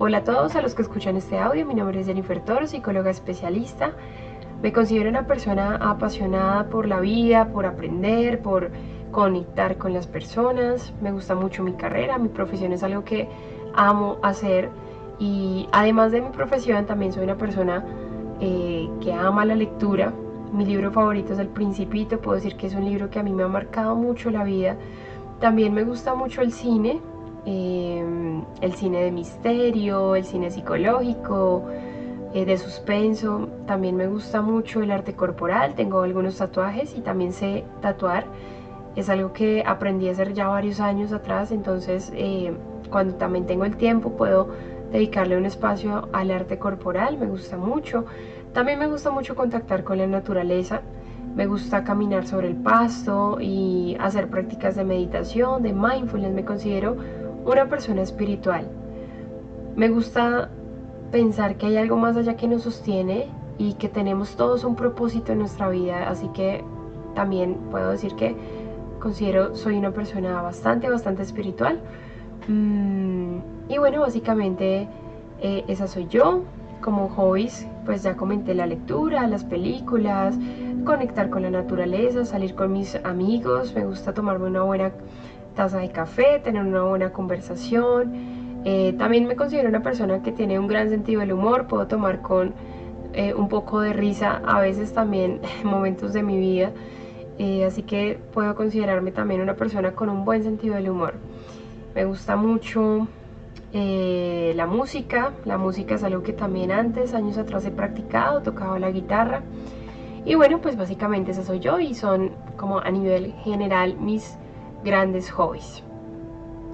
Hola a todos a los que escuchan este audio, mi nombre es Jennifer Toro, psicóloga especialista. Me considero una persona apasionada por la vida, por aprender, por conectar con las personas. Me gusta mucho mi carrera, mi profesión es algo que amo hacer y además de mi profesión también soy una persona que ama la lectura. Mi libro favorito es El Principito, puedo decir que es un libro que a mí me ha marcado mucho la vida. También me gusta mucho el cine de misterio, el cine psicológico, de suspenso. También me gusta mucho el arte corporal, tengo algunos tatuajes y también sé tatuar. Es algo que aprendí a hacer ya varios años atrás, entonces cuando también tengo el tiempo puedo dedicarle un espacio al arte corporal, me gusta mucho. También me gusta mucho contactar con la naturaleza. Me gusta caminar sobre el pasto y hacer prácticas de meditación, de mindfulness. Me considero una persona espiritual. Me gusta pensar que hay algo más allá que nos sostiene y que tenemos todos un propósito en nuestra vida, así que también puedo decir que soy una persona bastante espiritual. Y bueno, básicamente esa soy yo. Como hobbies, pues ya comenté la lectura, las películas, conectar con la naturaleza, salir con mis amigos. Me gusta tomarme una buena taza de café, tener una buena conversación. También me considero una persona que tiene un gran sentido del humor. Puedo tomar con un poco de risa a veces también momentos de mi vida. Así que puedo considerarme también una persona con un buen sentido del humor. Me gusta mucho la música. La música es algo que también años atrás he practicado, tocaba la guitarra. Y bueno, pues básicamente esa soy yo y son como a nivel general mis grandes hobbies.